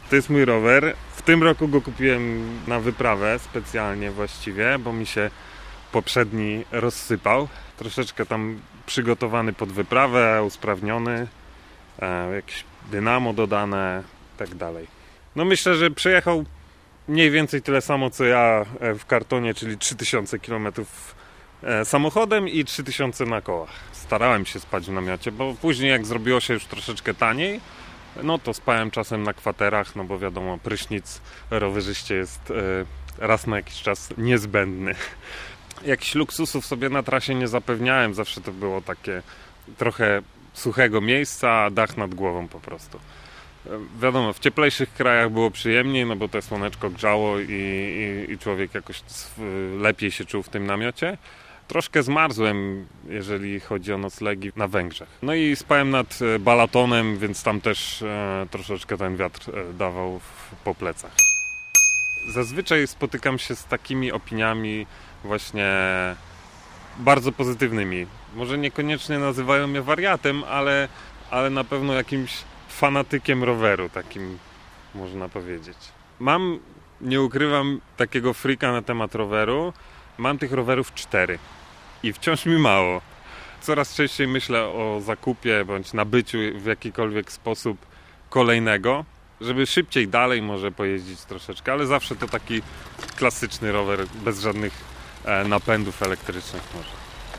To jest mój rower. W tym roku go kupiłem na wyprawę specjalnie właściwie, bo mi się poprzedni rozsypał. Troszeczkę tam przygotowany pod wyprawę, usprawniony, jakieś dynamo dodane, tak dalej. No myślę, że przejechał mniej więcej tyle samo co ja w kartonie, czyli 3000 km samochodem i 3000 na kołach. Starałem się spać w namiocie, bo później jak zrobiło się już troszeczkę taniej, no to spałem czasem na kwaterach, no bo wiadomo, prysznic rowerzyście jest raz na jakiś czas niezbędny. Jakichś luksusów sobie na trasie nie zapewniałem, zawsze to było takie trochę suchego miejsca, dach nad głową po prostu. Wiadomo, w cieplejszych krajach było przyjemniej, no bo to słoneczko grzało i człowiek jakoś lepiej się czuł w tym namiocie. Troszkę zmarzłem, jeżeli chodzi o noclegi na Węgrzech. No i spałem nad Balatonem, więc tam też troszeczkę ten wiatr dawał po plecach. Zazwyczaj spotykam się z takimi opiniami właśnie bardzo pozytywnymi. Może niekoniecznie nazywają mnie wariatem, ale na pewno jakimś fanatykiem roweru, takim można powiedzieć. Mam, nie ukrywam, takiego freaka na temat roweru. Mam tych rowerów 4 i wciąż mi mało. Coraz częściej myślę o zakupie bądź nabyciu w jakikolwiek sposób kolejnego, żeby szybciej dalej może pojeździć troszeczkę, ale zawsze to taki klasyczny rower bez żadnych napędów elektrycznych może.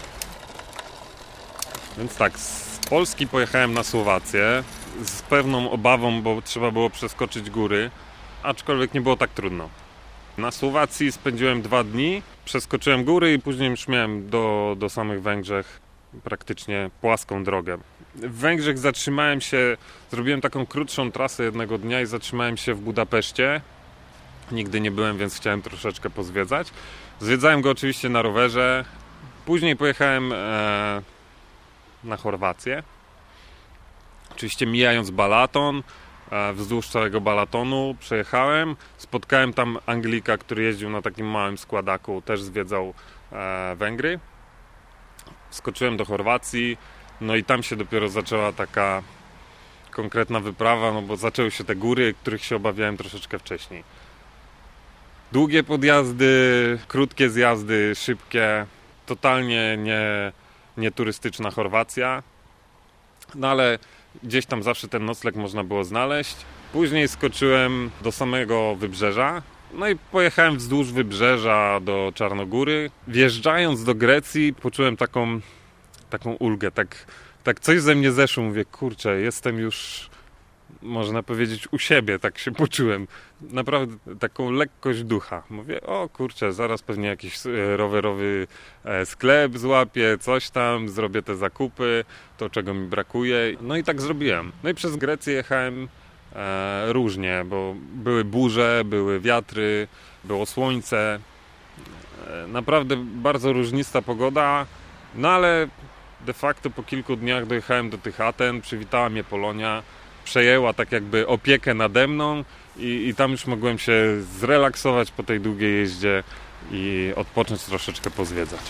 Więc tak, z Polski pojechałem na Słowację z pewną obawą, bo trzeba było przeskoczyć góry, aczkolwiek nie było tak trudno. Na Słowacji spędziłem 2 dni, przeskoczyłem góry i później już miałem do samych Węgrzech praktycznie płaską drogę. W Węgrzech zatrzymałem się, zrobiłem taką krótszą trasę jednego dnia i zatrzymałem się w Budapeszcie. Nigdy nie byłem, więc chciałem troszeczkę pozwiedzać. Zwiedzałem go oczywiście na rowerze. Później pojechałem na Chorwację. Oczywiście mijając Balaton, wzdłuż całego Balatonu przejechałem. Spotkałem tam Anglika, który jeździł na takim małym składaku, też zwiedzał Węgry. Skoczyłem do Chorwacji, no i tam się dopiero zaczęła taka konkretna wyprawa, no bo zaczęły się te góry, których się obawiałem troszeczkę wcześniej. Długie podjazdy, krótkie zjazdy, szybkie, totalnie nie turystyczna Chorwacja, no ale gdzieś tam zawsze ten nocleg można było znaleźć. Później skoczyłem do samego wybrzeża, no i pojechałem wzdłuż wybrzeża do Czarnogóry. Wjeżdżając do Grecji poczułem taką ulgę, tak coś ze mnie zeszło. Mówię, kurczę, jestem już, można powiedzieć, u siebie, tak się poczułem. Naprawdę taką lekkość ducha. Mówię, o kurczę, zaraz pewnie jakiś rowerowy sklep złapię, coś tam, zrobię te zakupy, to czego mi brakuje. No i tak zrobiłem. No i przez Grecję jechałem różnie, bo były burze, były wiatry, było słońce. Naprawdę bardzo różnista pogoda, no ale de facto po kilku dniach dojechałem do tych Aten, przywitała mnie Polonia, przejęła tak jakby opiekę nade mną i tam już mogłem się zrelaksować po tej długiej jeździe i odpocząć, troszeczkę pozwiedzać.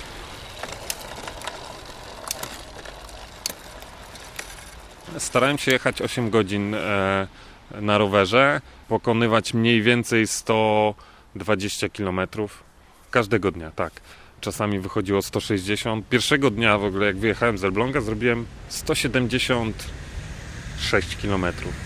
Starałem się jechać 8 godzin na rowerze, pokonywać mniej więcej 120 km każdego dnia, tak. Czasami wychodziło 160. Pierwszego dnia w ogóle, jak wyjechałem z Elbląga, zrobiłem 176 km.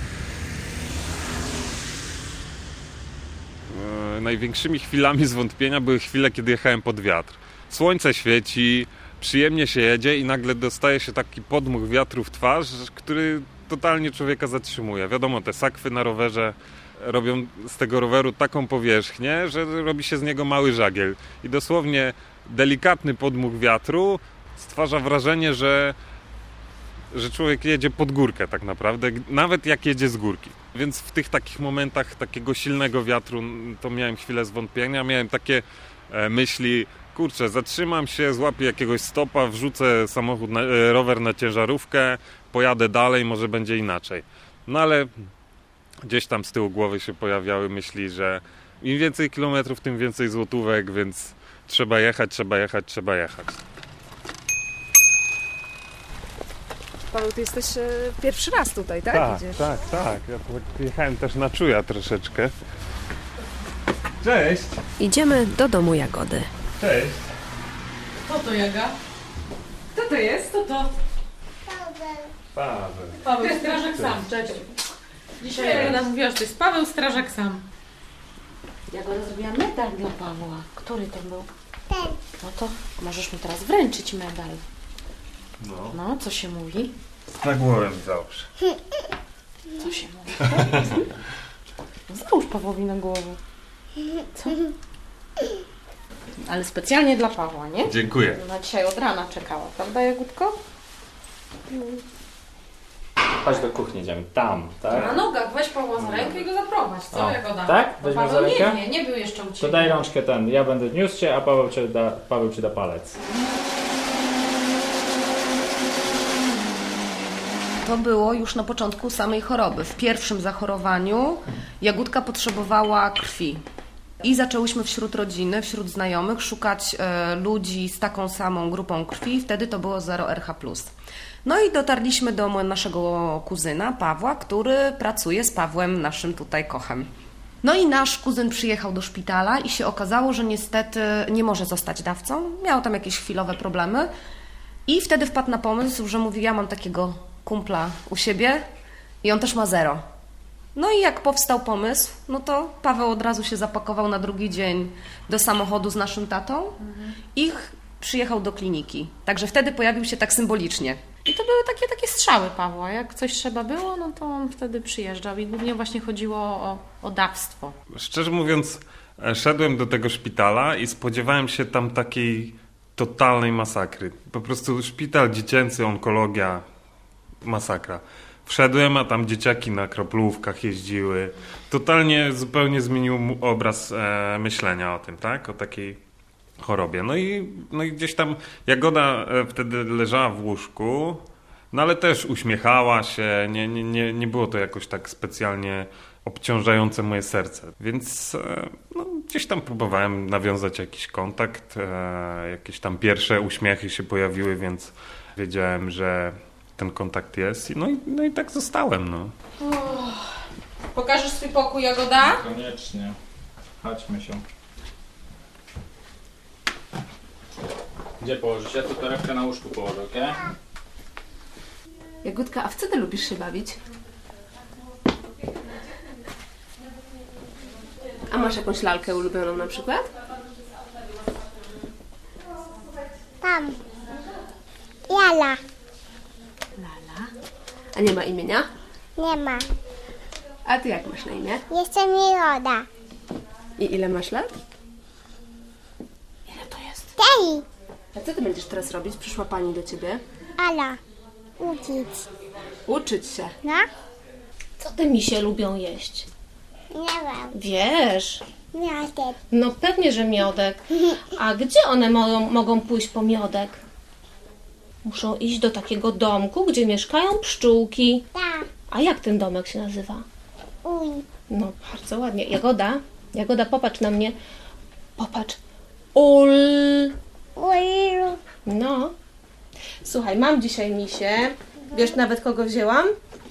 Największymi chwilami zwątpienia były chwile, kiedy jechałem pod wiatr. Słońce świeci, przyjemnie się jedzie i nagle dostaje się taki podmuch wiatru w twarz, który totalnie człowieka zatrzymuje. Wiadomo, te sakwy na rowerze robią z tego roweru taką powierzchnię, że robi się z niego mały żagiel. I dosłownie delikatny podmuch wiatru stwarza wrażenie, że człowiek jedzie pod górkę tak naprawdę, nawet jak jedzie z górki. Więc w tych takich momentach takiego silnego wiatru to miałem chwilę zwątpienia, miałem takie myśli, kurczę, zatrzymam się, złapię jakiegoś stopa, wrzucę rower na ciężarówkę, pojadę dalej, może będzie inaczej. No ale gdzieś tam z tyłu głowy się pojawiały myśli, że im więcej kilometrów, tym więcej złotówek, więc trzeba jechać. Paweł, ty jesteś pierwszy raz tutaj, tak? Tak, Idziesz? tak. Ja jechałem też na czuja troszeczkę. Cześć! Idziemy do domu Jagody. Cześć! Kto to, Jaga? Kto to jest? Kto to? Paweł. Paweł, strażak sam. Cześć. Dzisiaj Jaga mówiła, że to jest Paweł, strażak sam. Jagoda zrobiła medal dla Pawła. Który to był? Ten. No to możesz mu teraz wręczyć medal. No. No, co się mówi? Na głowę mi załóż. Co się mówi? No, załóż Pawłowi na głowę. Co? Ale specjalnie dla Pawła, nie? Dziękuję. Ona dzisiaj od rana czekała, prawda, Jagódko? Chodź do kuchni, idziemy. Tam, tak? Na nogach, weź Pawła za rękę i go zaprowadź, co O, Jagoda? tak? Bo Weźmiesz Paweł za rękę? nie był jeszcze u To Ciebie. daj rączkę ten, ja będę niósł cię, a Paweł ci da palec. To było już na początku samej choroby. W pierwszym zachorowaniu Jagódka potrzebowała krwi. I zaczęłyśmy wśród rodziny, wśród znajomych szukać ludzi z taką samą grupą krwi. Wtedy to było 0RH+. No i dotarliśmy do naszego kuzyna Pawła, który pracuje z Pawłem, naszym tutaj kochem. No i nasz kuzyn przyjechał do szpitala i się okazało, że niestety nie może zostać dawcą. Miał tam jakieś chwilowe problemy. I wtedy wpadł na pomysł, że mówi, ja mam takiego kumpla u siebie i on też ma 0. No i jak powstał pomysł, no to Paweł od razu się zapakował na drugi dzień do samochodu z naszym tatą i przyjechał do kliniki. Także wtedy pojawił się tak symbolicznie. I to były takie strzały Pawła. Jak coś trzeba było, no to on wtedy przyjeżdżał. I głównie właśnie chodziło o dawstwo. Szczerze mówiąc, szedłem do tego szpitala i spodziewałem się tam takiej totalnej masakry. Po prostu szpital dziecięcy, onkologia, masakra. Wszedłem, a tam dzieciaki na kroplówkach jeździły. Totalnie, zupełnie zmienił obraz myślenia o tym, tak? O takiej chorobie. No i gdzieś tam Jagoda wtedy leżała w łóżku, no ale też uśmiechała się. Nie było to jakoś tak specjalnie obciążające moje serce. Więc no, gdzieś tam próbowałem nawiązać jakiś kontakt. Jakieś tam pierwsze uśmiechy się pojawiły, więc wiedziałem, że ten kontakt jest. No i tak zostałem. No. Pokażesz swój pokój, Jagoda? Koniecznie. Chodźmy się. Gdzie położysz? Ja tu torebkę na łóżku położę, okej? Jagódka, a w co ty lubisz się bawić? A masz jakąś lalkę ulubioną na przykład? Tam. Jala. Lala. A nie ma imienia? Nie ma. A ty jak masz na imię? Jeszcze nie roda. I ile masz lat? Ile to jest? Tej. A co ty będziesz teraz robić? Przyszła pani do ciebie. Ala. Uczyć. Uczyć się. No? Co te misie lubią jeść? Nie wiem. Wiesz, Miodek. no pewnie, że miodek. A gdzie one mogą pójść po miodek? Muszą iść do takiego domku, gdzie mieszkają pszczółki. Tak. A jak ten domek się nazywa? Uj. No, bardzo ładnie. Jagoda, popatrz na mnie. Popatrz. Ul. Uju. No. Słuchaj, mam dzisiaj misie. Wiesz nawet kogo wzięłam?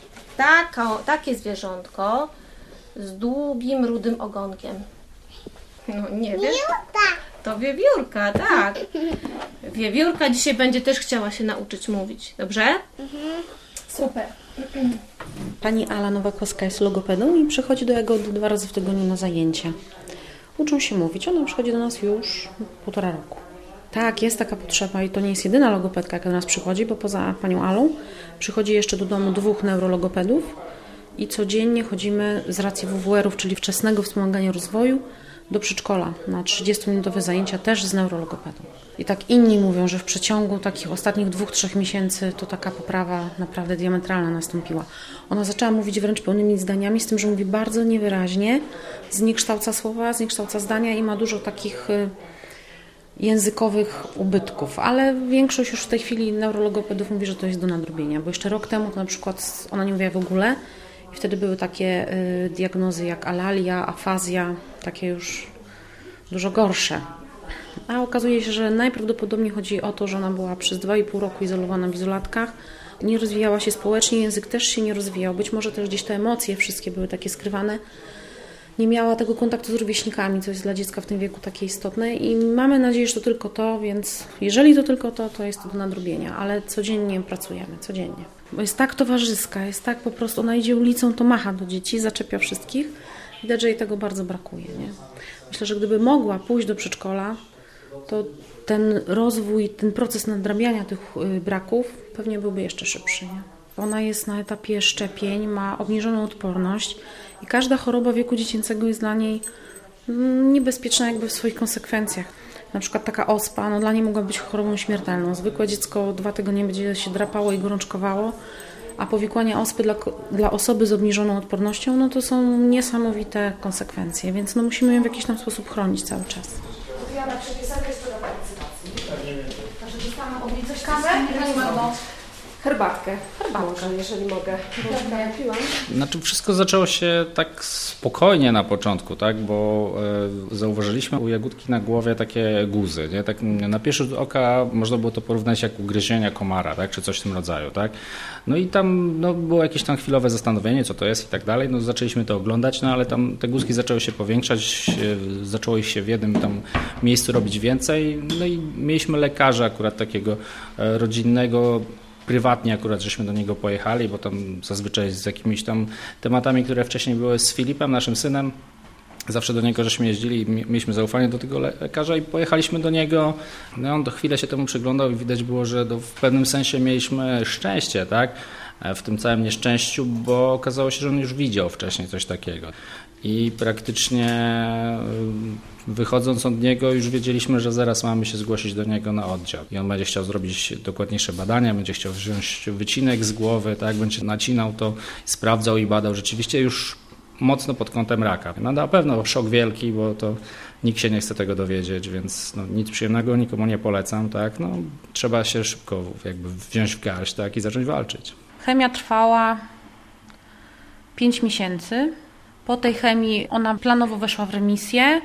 Takie zwierzątko z długim, rudym ogonkiem. No nie wiesz? To wiewiórka, tak. Wiewiórka dzisiaj będzie też chciała się nauczyć mówić. Dobrze? Super. Pani Ala Nowakowska jest logopedą i przychodzi do Jagody 2 razy w tygodniu na zajęcia. Uczą się mówić. Ona przychodzi do nas już 1,5 roku. Tak, jest taka potrzeba i to nie jest jedyna logopedka, jaka do nas przychodzi, bo poza panią Alą przychodzi jeszcze do domu 2 neurologopedów i codziennie chodzimy z racji WWR-ów, czyli wczesnego wspomagania rozwoju, do przedszkola na 30-minutowe zajęcia też z neurologopedą. I tak inni mówią, że w przeciągu takich ostatnich 2-3 miesięcy to taka poprawa naprawdę diametralna nastąpiła. Ona zaczęła mówić wręcz pełnymi zdaniami, z tym, że mówi bardzo niewyraźnie, zniekształca słowa, zniekształca zdania i ma dużo takich językowych ubytków, ale większość już w tej chwili neurologopedów mówi, że to jest do nadrobienia, bo jeszcze rok temu to na przykład ona nie mówiła w ogóle i wtedy były takie diagnozy jak alalia, afazja, takie już dużo gorsze. A okazuje się, że najprawdopodobniej chodzi o to, że ona była przez 2,5 roku izolowana w izolatkach, Nie rozwijała się społecznie, język też się nie rozwijał. Być może też gdzieś te emocje wszystkie były takie skrywane. Nie miała tego kontaktu z rówieśnikami, co jest dla dziecka w tym wieku takie istotne i mamy nadzieję, że to tylko to, więc jeżeli to tylko to jest to do nadrobienia, ale codziennie pracujemy, codziennie. Bo jest tak towarzyska, jest tak po prostu, ona idzie ulicą, to macha do dzieci, zaczepia wszystkich. Widać, że jej tego bardzo brakuje. Nie? Myślę, że gdyby mogła pójść do przedszkola, to ten rozwój, ten proces nadrabiania tych braków pewnie byłby jeszcze szybszy. Nie? Ona jest na etapie szczepień, ma obniżoną odporność i każda choroba wieku dziecięcego jest dla niej niebezpieczna jakby w swoich konsekwencjach. Na przykład taka ospa, no dla niej mogła być chorobą śmiertelną. Zwykłe dziecko 2 tygodnie będzie się drapało i gorączkowało, a powikłania ospy dla osoby z obniżoną odpornością, no to są niesamowite konsekwencje, więc no musimy ją w jakiś tam sposób chronić cały czas. Odpowiada przepisane jest do partycypacji. Także dostałam od niej coś kawę i Pani Magdo herbatkę, jeżeli mogę. Bo ja piłam. Znaczy wszystko zaczęło się tak spokojnie na początku, tak? Bo zauważyliśmy u Jagódki na głowie takie guzy. Nie? Tak na pierwszy rzut oka można było to porównać jak ugryzienia komara, tak? Czy coś w tym rodzaju. Tak? No i tam było jakieś tam chwilowe zastanowienie, co to jest i tak dalej. No zaczęliśmy to oglądać, no ale tam te guzki zaczęły się powiększać, zaczęło ich się w jednym tam miejscu robić więcej. No i mieliśmy lekarza akurat takiego rodzinnego, prywatnie akurat, żeśmy do niego pojechali, bo tam zazwyczaj z jakimiś tam tematami, które wcześniej były z Filipem, naszym synem, zawsze do niego żeśmy jeździli i mieliśmy zaufanie do tego lekarza i pojechaliśmy do niego. No on do chwilę się temu przyglądał i widać było, że w pewnym sensie mieliśmy szczęście, tak? W tym całym nieszczęściu, bo okazało się, że on już widział wcześniej coś takiego. I praktycznie wychodząc od niego już wiedzieliśmy, że zaraz mamy się zgłosić do niego na oddział. I on będzie chciał zrobić dokładniejsze badania, będzie chciał wziąć wycinek z głowy, tak, będzie nacinał to, sprawdzał i badał rzeczywiście już mocno pod kątem raka. No na pewno szok wielki, bo to nikt się nie chce tego dowiedzieć, więc no, nic przyjemnego nikomu nie polecam, tak. No, trzeba się szybko jakby wziąć w garść, tak, i zacząć walczyć. Chemia trwała 5 miesięcy. Po tej chemii ona planowo weszła w remisję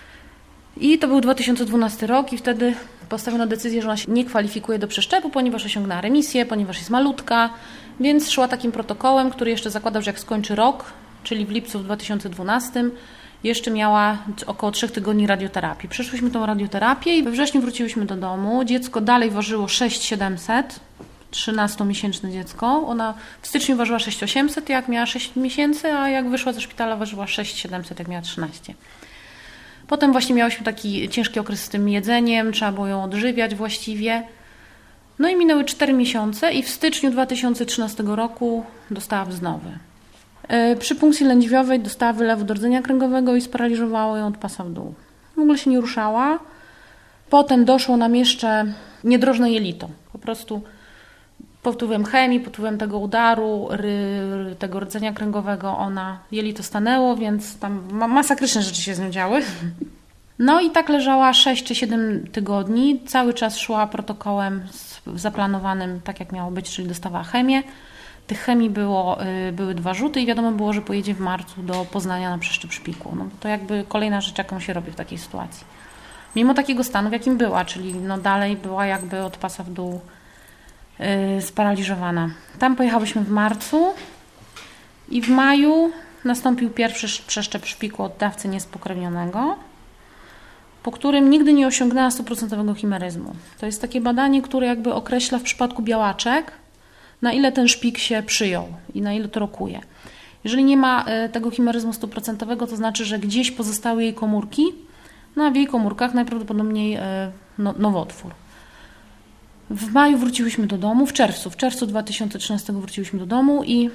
i to był 2012 rok i wtedy postawiono decyzję, że ona się nie kwalifikuje do przeszczepu, ponieważ osiągnęła remisję, ponieważ jest malutka, więc szła takim protokołem, który jeszcze zakładał, że jak skończy rok, czyli w lipcu 2012, jeszcze miała około 3 tygodni radioterapii. Przeszłyśmy tą radioterapię i we wrześniu wróciłyśmy do domu. Dziecko dalej ważyło 6700, 13-miesięczne dziecko. Ona w styczniu ważyła 6800, jak miała 6 miesięcy, a jak wyszła ze szpitala ważyła 6700, jak miała 13. Potem właśnie miałyśmy taki ciężki okres z tym jedzeniem, trzeba było ją odżywiać właściwie. No i minęły 4 miesiące i w styczniu 2013 roku dostała wznowy. Przy punkcji lędźwiowej dostała wylewu do rdzenia kręgowego i sparaliżowało ją od pasa w dół. W ogóle się nie ruszała. Potem doszło nam jeszcze niedrożne jelito. Po prostu pod wpływem chemii, pod wpływem tego udaru, tego rdzenia kręgowego jelito stanęło, więc tam masakryczne rzeczy się z nią działy. No i tak leżała 6 czy 7 tygodni. Cały czas szła protokołem zaplanowanym tak jak miało być, czyli dostawała chemię. Tych chemii były 2 rzuty i wiadomo było, że pojedzie w marcu do Poznania na przeszczep szpiku. No to jakby kolejna rzecz, jaką się robi w takiej sytuacji. Mimo takiego stanu, w jakim była, czyli no dalej była jakby od pasa w dół sparaliżowana. Tam pojechałyśmy w marcu i w maju nastąpił pierwszy przeszczep szpiku od dawcy niespokrewnionego, po którym nigdy nie osiągnęła 100% chimeryzmu. To jest takie badanie, które jakby określa w przypadku białaczek, na ile ten szpik się przyjął i na ile to rokuje. Jeżeli nie ma tego chimeryzmu 100%, to znaczy, że gdzieś pozostały jej komórki, no a w jej komórkach najprawdopodobniej nowotwór. W maju wróciłyśmy do domu, w czerwcu 2013 wróciłyśmy do domu i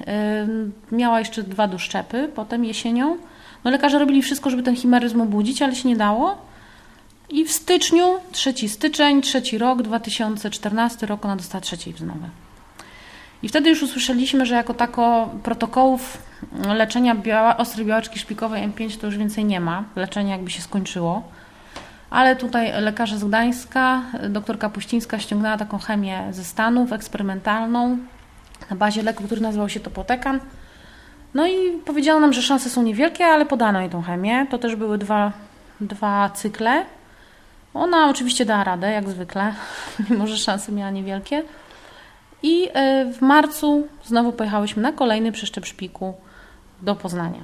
miała jeszcze 2 doszczepy, potem jesienią. No lekarze robili wszystko, żeby ten chimeryzm obudzić, ale się nie dało. I w styczniu, 3 styczeń, 3 rok, 2014 rok, ona dostała 3 wznowy. I wtedy już usłyszeliśmy, że jako tako protokołów leczenia ostrej białaczki szpikowej M5 to już więcej nie ma. Leczenie jakby się skończyło. Ale tutaj lekarze z Gdańska, doktor Kapuścińska ściągnęła taką chemię ze Stanów, eksperymentalną, na bazie leku, który nazywał się Topotecan. No i powiedziano nam, że szanse są niewielkie, ale podano jej tą chemię. To też były dwa cykle. Ona oczywiście dała radę, jak zwykle, mimo że szanse miała niewielkie. I w marcu znowu pojechałyśmy na kolejny przeszczep szpiku do Poznania.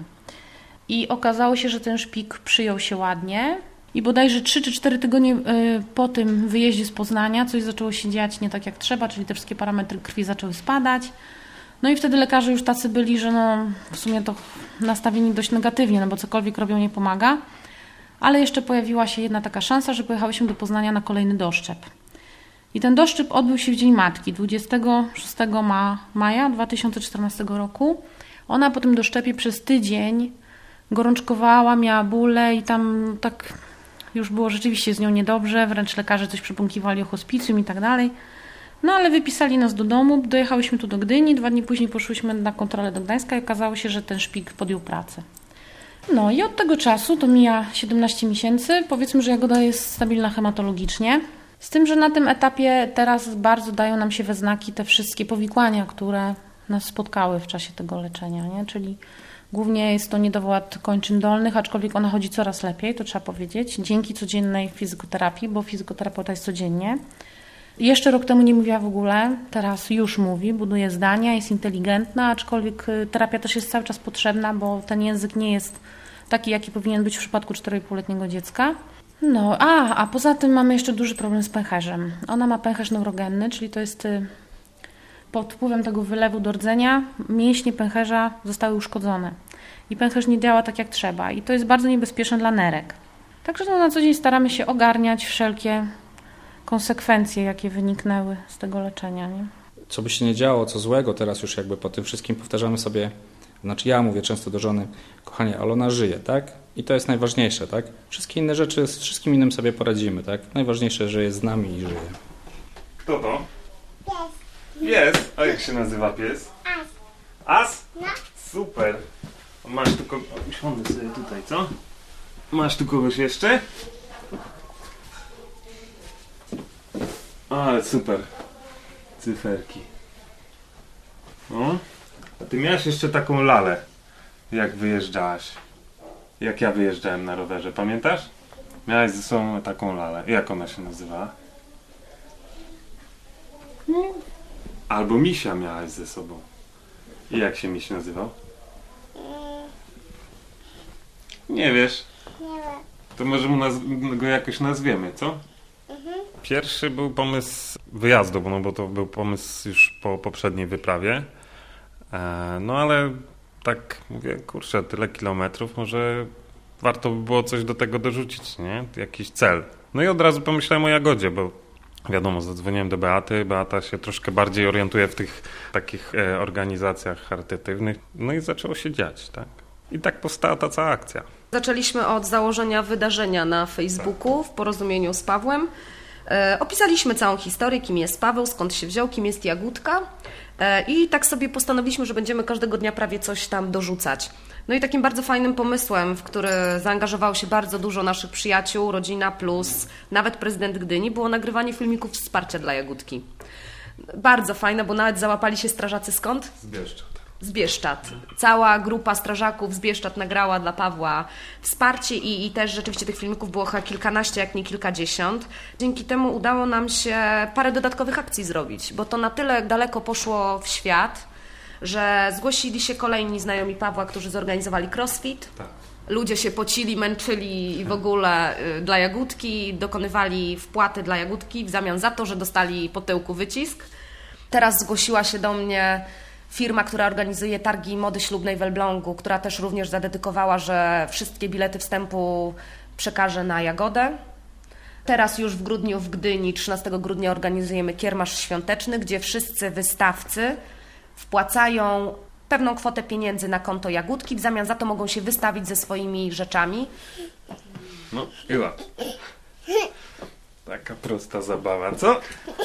I okazało się, że ten szpik przyjął się ładnie i bodajże 3 czy 4 tygodnie po tym wyjeździe z Poznania coś zaczęło się dziać nie tak jak trzeba, czyli te wszystkie parametry krwi zaczęły spadać. No i wtedy lekarze już tacy byli, że no w sumie to nastawieni dość negatywnie, no bo cokolwiek robią nie pomaga. Ale jeszcze pojawiła się jedna taka szansa, że pojechałyśmy do Poznania na kolejny doszczep. I ten doszczep odbył się w Dzień Matki, 26 maja 2014 roku. Ona po tym doszczepie przez tydzień gorączkowała, miała bóle i tam tak już było rzeczywiście z nią niedobrze, wręcz lekarze coś przypomkiwali o hospicjum i tak dalej. No ale wypisali nas do domu, dojechałyśmy tu do Gdyni, 2 dni później poszłyśmy na kontrolę do Gdańska i okazało się, że ten szpik podjął pracę. No i od tego czasu, to mija 17 miesięcy, powiedzmy, że Jagoda jest stabilna hematologicznie. Z tym, że na tym etapie teraz bardzo dają nam się we znaki te wszystkie powikłania, które nas spotkały w czasie tego leczenia, nie? Czyli głównie jest to niedowład kończyn dolnych, aczkolwiek ona chodzi coraz lepiej, to trzeba powiedzieć, dzięki codziennej fizykoterapii, bo fizykoterapeuta jest codziennie. Jeszcze rok temu nie mówiła w ogóle, teraz już mówi, buduje zdania, jest inteligentna, aczkolwiek terapia też jest cały czas potrzebna, bo ten język nie jest taki, jaki powinien być w przypadku 4,5-letniego dziecka. No, a poza tym mamy jeszcze duży problem z pęcherzem. Ona ma pęcherz neurogenny, czyli to jest pod wpływem tego wylewu do rdzenia mięśnie pęcherza zostały uszkodzone. I pęcherz nie działa tak jak trzeba. I to jest bardzo niebezpieczne dla nerek. Także na co dzień staramy się ogarniać wszelkie konsekwencje, jakie wyniknęły z tego leczenia. Nie? Co by się nie działo, co złego, teraz już jakby po tym wszystkim powtarzamy sobie, znaczy ja mówię często do żony, kochanie, ale ona żyje, tak? I to jest najważniejsze, tak? Wszystkie inne rzeczy, z wszystkim innym sobie poradzimy, tak? Najważniejsze, że jest z nami i żyje. Kto to? Pies. Pies? A jak się nazywa pies? As. As? No. Super. Masz tu kogoś... Usiądę sobie tutaj, co? Masz tu kogoś jeszcze? Ale super. Cyferki. No. A ty miałeś jeszcze taką lalę, jak wyjeżdżałaś. Jak ja wyjeżdżałem na rowerze, pamiętasz? Miałaś ze sobą taką lalę. Jak ona się nazywała? Albo misia miałaś ze sobą. I jak się miś nazywał? Nie wiesz. Nie wiem. To może go jakoś nazwiemy, co? Pierwszy był pomysł wyjazdu, no bo to był pomysł już po poprzedniej wyprawie. No ale tak mówię, kurczę, tyle kilometrów, może warto by było coś do tego dorzucić, nie? Jakiś cel. No i od razu pomyślałem o Jagodzie, bo wiadomo, zadzwoniłem do Beaty. Beata się troszkę bardziej orientuje w tych takich organizacjach charytatywnych. No i zaczęło się dziać, tak? I tak powstała ta cała akcja. Zaczęliśmy od założenia wydarzenia na Facebooku w porozumieniu z Pawłem. Opisaliśmy całą historię, kim jest Paweł, skąd się wziął, kim jest Jagódka i tak sobie postanowiliśmy, że będziemy każdego dnia prawie coś tam dorzucać. No i takim bardzo fajnym pomysłem, w który zaangażowało się bardzo dużo naszych przyjaciół, rodzina plus nawet prezydent Gdyni, było nagrywanie filmików wsparcia dla Jagódki. Bardzo fajne, bo nawet załapali się strażacy skąd? Z Bieszczad. Cała grupa strażaków z Bieszczad nagrała dla Pawła wsparcie i też rzeczywiście tych filmików było chyba kilkanaście, jak nie kilkadziesiąt. Dzięki temu udało nam się parę dodatkowych akcji zrobić, bo to na tyle daleko poszło w świat, że zgłosili się kolejni znajomi Pawła, którzy zorganizowali crossfit. Tak. Ludzie się pocili, męczyli i w ogóle dla Jagódki, dokonywali wpłaty dla Jagódki w zamian za to, że dostali po tyłku wycisk. Teraz zgłosiła się do mnie firma, która organizuje targi mody ślubnej w Elblągu, która też również zadedykowała, że wszystkie bilety wstępu przekaże na Jagodę. Teraz już w grudniu w Gdyni, 13 grudnia organizujemy kiermasz świąteczny, gdzie wszyscy wystawcy wpłacają pewną kwotę pieniędzy na konto Jagódki, w zamian za to mogą się wystawić ze swoimi rzeczami. No, chyba. Taka prosta zabawa, co?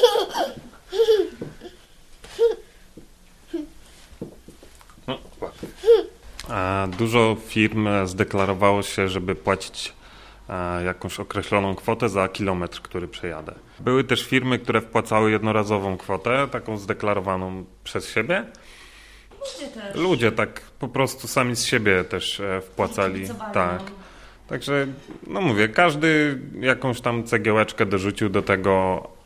No, ładnie. Dużo firm zdeklarowało się, żeby płacić jakąś określoną kwotę za kilometr, który przejadę. Były też firmy, które wpłacały jednorazową kwotę, taką zdeklarowaną przez siebie. Ludzie tak po prostu sami z siebie też wpłacali. Tak. Także, no mówię, każdy jakąś tam cegiełeczkę dorzucił do tego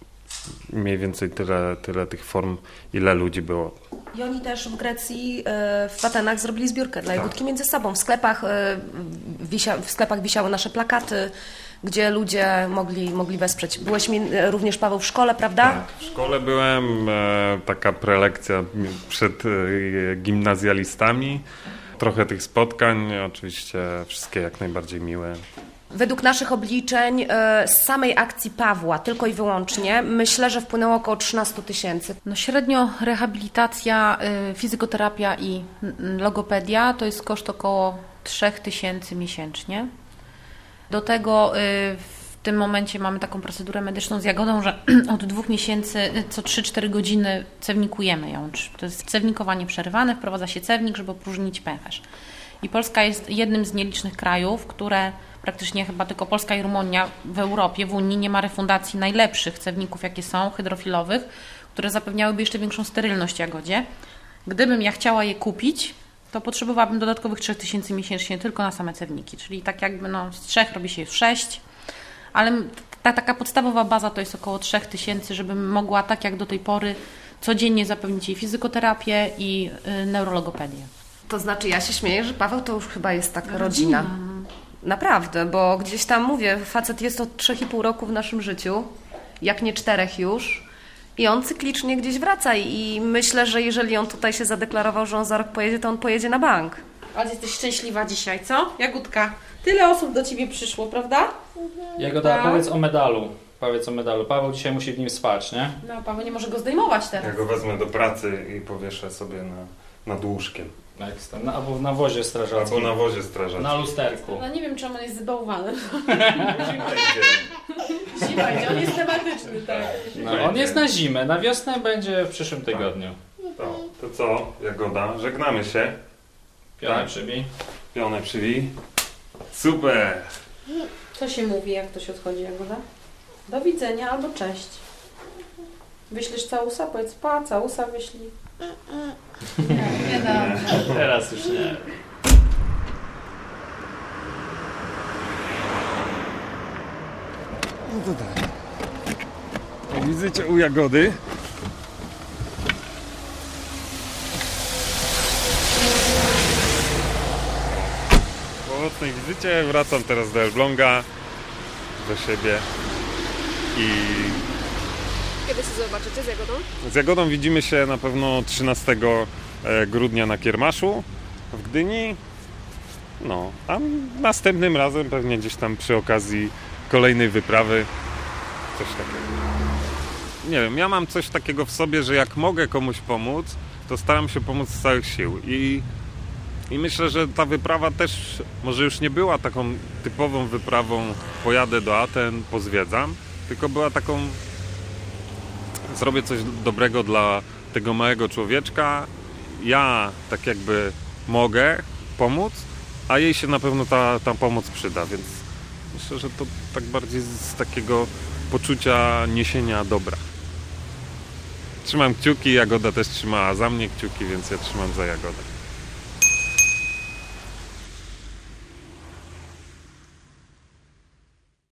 Mniej więcej tyle tych form, ile ludzi było. I oni też w Grecji w Atenach zrobili zbiórkę dla jagódki między sobą. W sklepach wisiały nasze plakaty, gdzie ludzie mogli wesprzeć. Byłeś również, Paweł, w szkole, prawda? Tak, w szkole byłem, taka prelekcja przed gimnazjalistami. Trochę tych spotkań, oczywiście wszystkie jak najbardziej miłe. Według naszych obliczeń z samej akcji Pawła, tylko i wyłącznie, myślę, że wpłynęło około 13 000. No średnio rehabilitacja, fizykoterapia i logopedia to jest koszt około 3000 miesięcznie. Do tego w tym momencie mamy taką procedurę medyczną z Jagodą, że od 2 miesięcy co 3-4 godziny cewnikujemy ją. To jest cewnikowanie przerywane, wprowadza się cewnik, żeby opróżnić pęcherz. I Polska jest jednym z nielicznych krajów, które praktycznie chyba tylko Polska i Rumunia w Europie, w Unii nie ma refundacji najlepszych cewników, jakie są, hydrofilowych, które zapewniałyby jeszcze większą sterylność Jagodzie. Gdybym ja chciała je kupić, to potrzebowałabym dodatkowych 3000 miesięcznie tylko na same cewniki, czyli tak jakby z 3 robi się już 6, ale taka podstawowa baza to jest około 3000, żebym mogła tak jak do tej pory codziennie zapewnić jej fizykoterapię i neurologopedię. To znaczy, ja się śmieję, że Paweł to już chyba jest taka rodzina. Naprawdę, bo gdzieś tam, mówię, facet jest od 3,5 roku w naszym życiu, jak nie 4 już, i on cyklicznie gdzieś wraca i myślę, że jeżeli on tutaj się zadeklarował, że on za rok pojedzie, to on pojedzie na bank. Ale jesteś szczęśliwa dzisiaj, co? Jagódka, tyle osób do Ciebie przyszło, prawda? Jagoda, powiedz o medalu. Paweł dzisiaj musi w nim spać, nie? No, Paweł nie może go zdejmować teraz. Ja go wezmę do pracy i powieszę sobie nad łóżkiem. Albo na wozie strażackim. Albo na wozie strażackim. Na lusterku. No nie wiem, czemu on jest zbałwany. Będzie. Zima idzie, on jest tematyczny, tak. No, on jest na zimę, na wiosnę będzie w przyszłym tygodniu. To co, Jagoda? Żegnamy się. Pionę przybij. Pionę przywij. Super! Co się mówi, jak ktoś odchodzi, Jagoda? Do widzenia albo cześć. Wyślisz całusa? Powiedz pa, całusa wyślij. Nie dam. Teraz już nie. No to tak. Po wizycie u Jagody po owocnej wizycie wracam teraz do Elbląga, do siebie i Kiedy się zobaczycie z Jagodą? z Jagodą widzimy się na pewno 13 grudnia na Kiermaszu w Gdyni. No, a następnym razem pewnie gdzieś tam przy okazji kolejnej wyprawy coś takiego. Nie wiem, ja mam coś takiego w sobie, że jak mogę komuś pomóc, to staram się pomóc z całych sił i myślę, że ta wyprawa też może już nie była taką typową wyprawą pojadę do Aten, pozwiedzam, tylko była taką zrobię coś dobrego dla tego małego człowieczka, ja tak jakby mogę pomóc, a jej się na pewno ta pomoc przyda, więc myślę, że to tak bardziej z takiego poczucia niesienia dobra. Trzymam kciuki, Jagoda też trzymała za mnie kciuki, więc ja trzymam za Jagodę.